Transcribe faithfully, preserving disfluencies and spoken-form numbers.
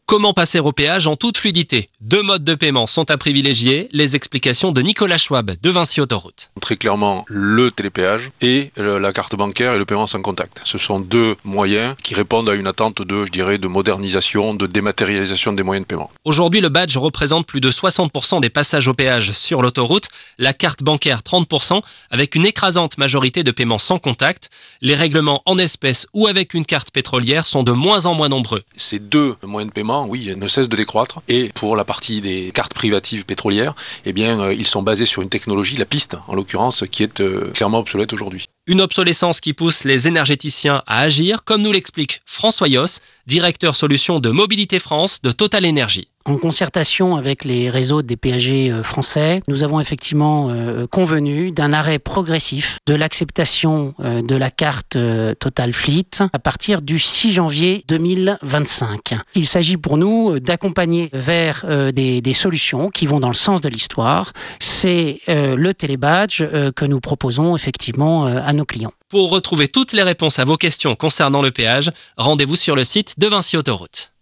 Comment passer au péage en toute fluidité? Deux modes de paiement sont à privilégier. Les explications de Nicolas Schwab de Vinci Autoroute. Très clairement, le télépéage et la carte bancaire et le paiement sans contact. Ce sont deux moyens qui répondent à une attente de, je dirais, de modernisation, de dématérialisation des moyens de paiement. Aujourd'hui, le badge représente plus de soixante pour cent des passages au péage sur l'autoroute, la carte bancaire trente pour cent, avec une écrasante majorité de paiements sans contact. Les règlements en espèces ou avec une carte pétrolière sont de moins en moins nombreux. Ces deux moyens de paiement, oui, ne cessent de décroître. Et pour la partie des cartes privatives pétrolières, eh bien, euh, ils sont basés sur une technologie, la piste en l'occurrence, qui est euh, clairement obsolète aujourd'hui. Une obsolescence qui pousse les énergéticiens à agir, comme nous l'explique François Yoss, directeur solution de Mobilité France de Total Énergie. En concertation avec les réseaux des péagers français, nous avons effectivement euh, convenu d'un arrêt progressif de l'acceptation euh, de la carte euh, Total Fleet à partir du six janvier deux mille vingt-cinq. Il s'agit pour nous d'accompagner vers euh, des, des solutions qui vont dans le sens de l'histoire. C'est euh, le télébadge euh, que nous proposons effectivement euh, à nos clients. Pour retrouver toutes les réponses à vos questions concernant le péage, rendez-vous sur le site de Vinci Autoroute.